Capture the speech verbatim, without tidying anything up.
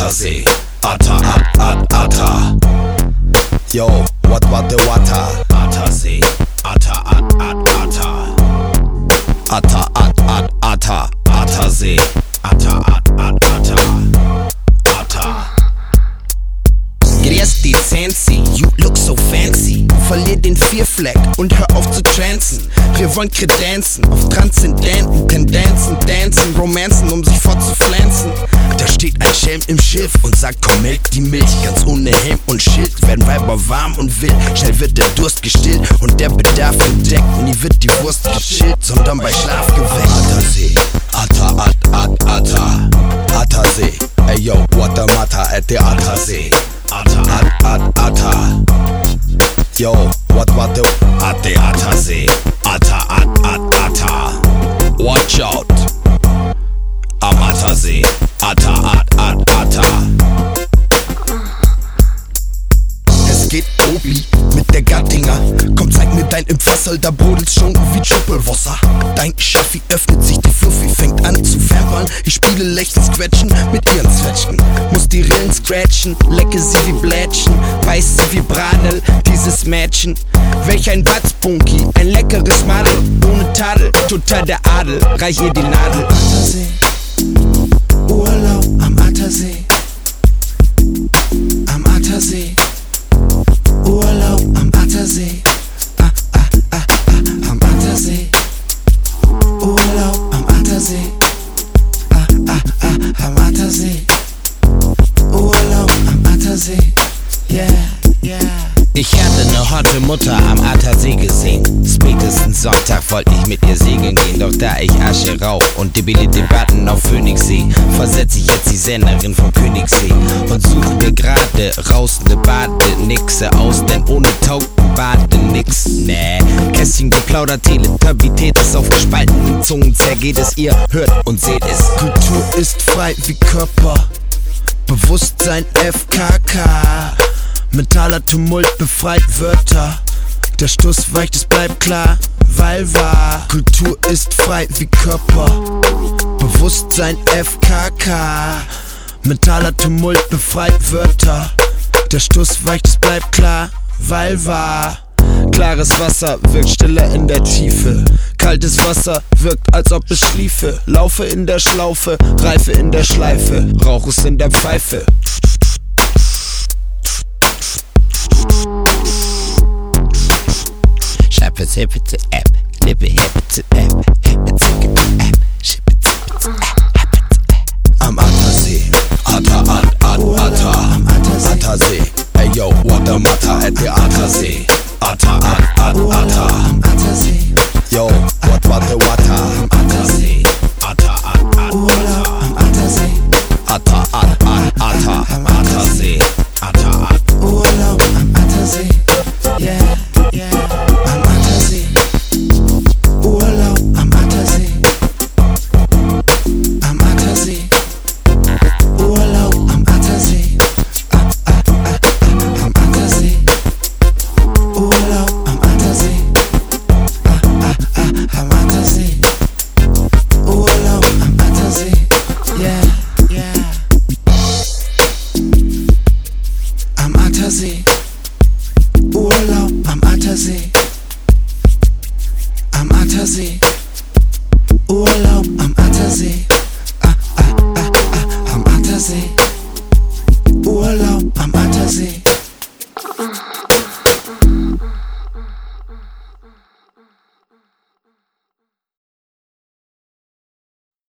Attersee. Atta, at, at, atta. Yo, what, what the water? Attersee. Atta, at, at, atta. Atta, at, at, atta. Attersee. Atta, at, at, atta. Atta. Yes, Decency, you look so fancy. Verlier den Vierfleck und hör auf zu transen. Wir wollen Kredenzen auf transzendenten Tendenzen, Dancen, Romanzen, um sich fortzupflanzen. Da steht ein Schelm im Schiff und sagt, komm, melk die Milch. Ganz ohne Helm und Schild werden Weiber warm und wild. Schnell wird der Durst gestillt und der Bedarf entdeckt. Nie wird die Wurst geschillt, sondern bei Schlaf geweckt. Attersee, atta, at, at, atta. Attersee, ey yo, what the matter at the Attersee. Atta, at, at, atta. Yo, what, what the at the Attersee. Atta, at, at, atta. Watch out. Am Attersee. Atta, at, at, atta. Es geht Obi mit der Gattinger. Komm, zeig mir dein Impfassel, da brodelt's schon wie Trippelwasser. Dein Schaffi öffnet sich, die Fluffy fängt an zu fämpern. Ich spiele lächelnd Quetschen mit ihren Zwetschgen. Muss die Rillen scratchen, lecke sie wie Blätschen. Weiß sie wie Bradel, dieses Mädchen. Welch ein Batzbunky, ein leckeres Madel. Ohne Tadel, total der Adel, reich ihr die Nadel. Attersee, Urlaub am Attersee. Am Attersee. Urlaub am Attersee. Ah, ah, ah, ah, am Attersee. Urlaub am Attersee. Ah, ah, ah, am Attersee. Urlaub am Attersee. Yeah, yeah. Ich hatte ne hotte Mutter am Attersee gesehen. Spätestens Sonntag wollte ich mit ihr segeln gehen. Doch da ich Asche rauch und debile Debatten auf Phoenixsee, versetz ich jetzt die Senderin vom Königssee und suche mir gerade raus ne Badenixe aus, denn ohne Tauchen bade nix. Nee, Kästchen geplaudert, Teletubität ist auf gespaltenen Zungen zergeht es, ihr hört und seht es. Kultur ist frei wie Körper, Bewusstsein F K K. Mentaler Tumult befreit Wörter. Der Stuss weicht, es bleibt klar, weil wahr. Kultur ist frei wie Körper, Bewusstsein F K K. Mentaler Tumult befreit Wörter. Der Stuss weicht, es bleibt klar, weil wahr. Klares Wasser wirkt stiller in der Tiefe. Kaltes Wasser wirkt, als ob es schliefe. Laufe in der Schlaufe, reife in der Schleife. Rauch es in der Pfeife. Scheibe hippe to app, lippe hippe to app, hippe to app, schippe to app. Am Attersee, atta, at, at, atta. Attersee, ey yo, what the matter at the Attersee. Atta, at, at, atta. Yo, what, what the water. Attersee, atta, at, at, atta. Atta, at, at, atta. Attersee, atta, at. Urlaub am Attersee, yeah, yeah. Am Attersee, Urlaub am Attersee. Am Attersee, Urlaub am Attersee. Ah, ah, ah, ah, am Attersee, Urlaub am Attersee. Ah, ah, ah, am Attersee, Urlaub am Attersee. Yeah, yeah. Am Attersee, Urlaub am Attersee. Am Attersee.